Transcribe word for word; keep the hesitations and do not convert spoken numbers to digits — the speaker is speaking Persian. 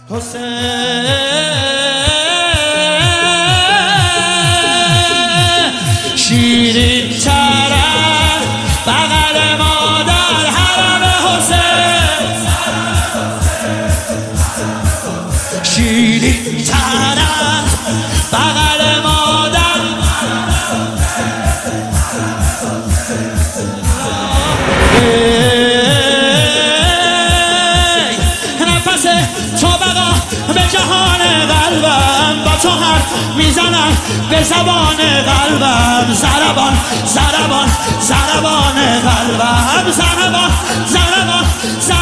حسین شیرین ترم بغل مادر حرم حسین شیرین ترم بغل مادر نفس تو بقا به جهان قلبم با تو هم میزنم به زبان قلبم ضربان ضربان ضربان قلبم ضربان ضربان